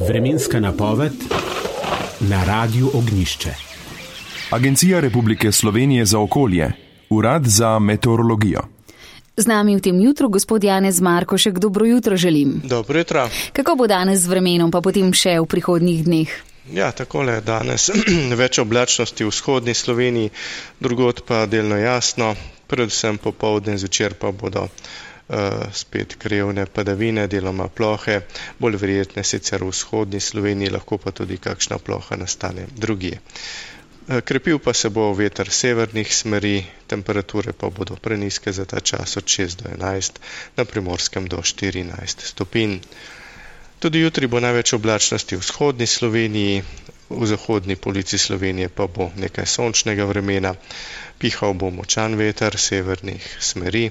Vremenska napoved na Radiu Ognjišče. Agencija Republike Slovenije za okolje, Urad za meteorologijo. Z nami v tem jutru gospod Janez Markošek, dobro jutro želim. Dobro jutro. Kako bo danes z vremenom, pa potem še v prihodnjih dneh? Ja, takole danes več oblačnosti v vzhodni Sloveniji, drugod pa delno jasno, predvsem popoldne in zvečer pa bodo spet krajevne padavine, deloma plohe, bolj verjetne sicer v vzhodni Sloveniji, lahko pa tudi kakšna ploha nastane drugje. Krepil pa se bo veter severnih smeri, temperature pa bodo prenizke za ta čas od 6 do 11, na Primorskem do 14 stopinj. Tudi jutri bo največ oblačnosti v vzhodni Sloveniji, v zahodni polovici Slovenije pa bo nekaj sončnega vremena, pihal bo močan veter severnih smeri.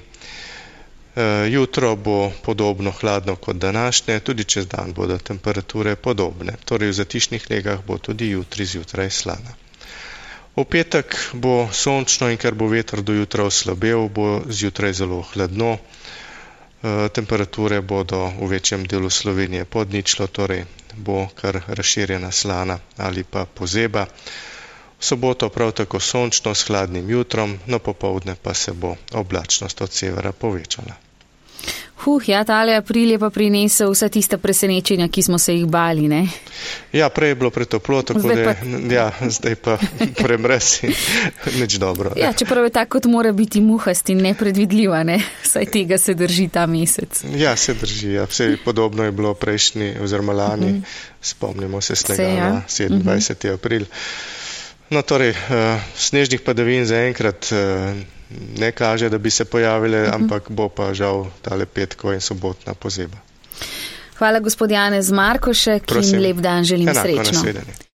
Jutro bo podobno hladno kot današnje, tudi čez dan bodo temperature podobne, torej v zatišnih legah bo tudi jutri zjutraj slana. V petek bo sončno in ker bo veter do jutra oslabel, bo zjutraj zelo hladno. Temperature bodo v večjem delu Slovenije pod ničlo, torej bo kar razširjena slana ali pa pozeba. V soboto prav tako sončno s hladnim jutrom, no popoldne pa se bo oblačnost od severa povečala. Ja, tale april je pa prinesel vsa tista presenečenja, ki smo se jih bali, ne? Ja, prej je bilo pretoplo, tako zdaj pa premrez in nič dobro. Ne? Ja, čeprav je tako, kot mora biti muhast in nepredvidljiva, ne? Saj tega se drži ta mesec. Ja, se drži, ja. Vse podobno je bilo prejšnji oziroma lani, spomnimo se snega na 27. april. No, torej, snežnih padavin zaenkrat ne kaže, da bi se pojavile, ampak bo pa žal tale petko in sobotna pozeba. Hvala gospod Janez Markošek in lep dan želim srečno.